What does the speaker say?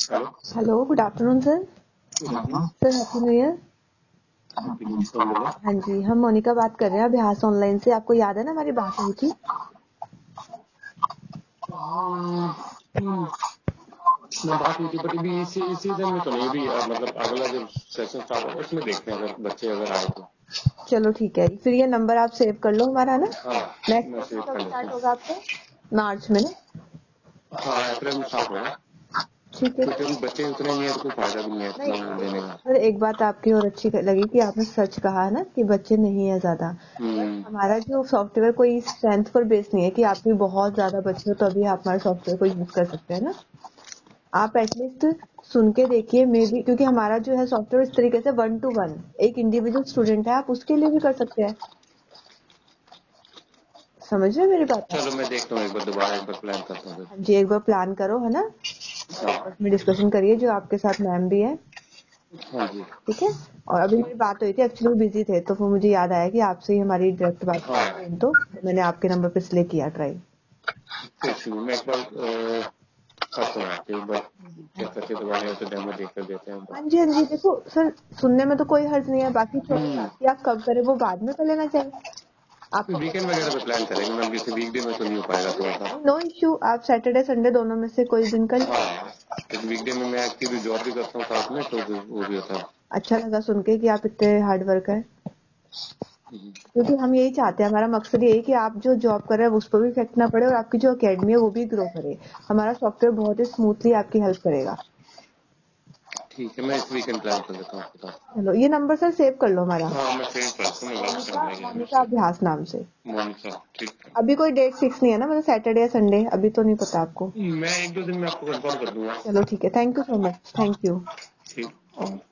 Hello. Hello, good afternoon sir. Sir happy new year. हाँ जी, हम मोनिका बात कर रहे हैं अभ्यास ऑनलाइन से। आपको याद है ना हमारी बात हुई थी? बात हुई थी बट अभी इसी सीजन में तो नहीं। अभी मतलब अगला जो सेशन स्टार्ट होगा उसमें देखते हैं, अगर बच्चे अगर आए तो। चलो ठीक है, फिर ये नंबर आप सेव कर लो हमारा ना। हाँ, नेक्स्ट मैं सेव कर कब लेता स्टार्ट हूँ। होगा आपका? मार्च में ना? हाँ, अप्रैल में स्टार्ट होगा। ठीक है। क्योंकि अभी बच्चे उतने नहीं है तो कोई फायदा भी नहीं है इतना वो देने का। सर एक बात आपकी और अच्छी लगी कि आपने सच कहा है ना कि बच्चे नहीं है ज्यादा। हमारा जो सॉफ्टवेयर कोई स्ट्रेंथ पर बेस नहीं है कि आपके बहुत ज्यादा बच्चे हो तो अभी आप हमारे सॉफ्टवेयर को यूज कर सकते हैं ना। आप एटलीस्ट सुन के देखिए, मे बी, क्योंकि हमारा जो है सॉफ्टवेयर इस तरीके से 1 to 1 एक इंडिविजुअल स्टूडेंट है, आप उसके लिए भी कर सकते हैं। समझ रहे हैं मेरी बात? चलो मैं देखता हूँ, एक बार दोबारा एक बार प्लान करता हूँ। हाँ जी, एक बार प्लान करो है ना, उसमें डिस्कशन करिए जो आपके साथ मैम भी है। हाँ जी। ठीक है। और अभी मेरी बात हुई थी, एक्चुअली बिजी थे तो फिर मुझे याद आया कि आपसे ही हमारी डायरेक्ट बात हुई, तो मैंने आपके नंबर पे इसलिए किया ट्राई। मैं एक बार करता हूँ, एक बार चेक करके दोबारा तो डेमो देख कर देते हैं। हाँ जी हाँ जी, देखो सर, सुनने में तो कोई हर्ज नहीं है, बाकी छोटी बात कि आप कब करें वो बाद में कर लेना चाहिए। आप वीकेंड वगैरह पे प्लान करेंगे मैम, जैसे वीकडे में तो नहीं हो पाएगा थोड़ा सा। नो इश्यू, आप सैटरडे संडे दोनों में से कोई दिन कर। हाँ, वीकडे में मैं एक्चुअली जॉब भी करता हूँ साथ में, तो वो भी होता है। अच्छा लगा सुन के कि आप इतने हार्ड वर्क है, क्योंकि हम यही चाहते हैं, हमारा मकसद यही कि आप जो जॉब कर रहे हैं उस पर भी इफेक्ट ना पड़े और आपकी जो अकेडमी है वो भी ग्रो करे। हमारा सॉफ्टवेयर बहुत ही स्मूथली आपकी हेल्प करेगा। ठीक है, मैं इस वीकेंड प्लान कर लेता हूँ आपके साथ। चलो ये नंबर सर सेव कर लो हमारा, हाँ, मैं सेव करता हूँ। मोनिका अभ्यास नाम से। मोनिका, ठीक है। अभी कोई डेट फिक्स नहीं है ना, मतलब सैटरडे या संडे अभी तो नहीं पता आपको? मैं एक दो दिन में आपको कंफर्म कर दूंगा। चलो ठीक है, thank you so much, thank you. ठीक।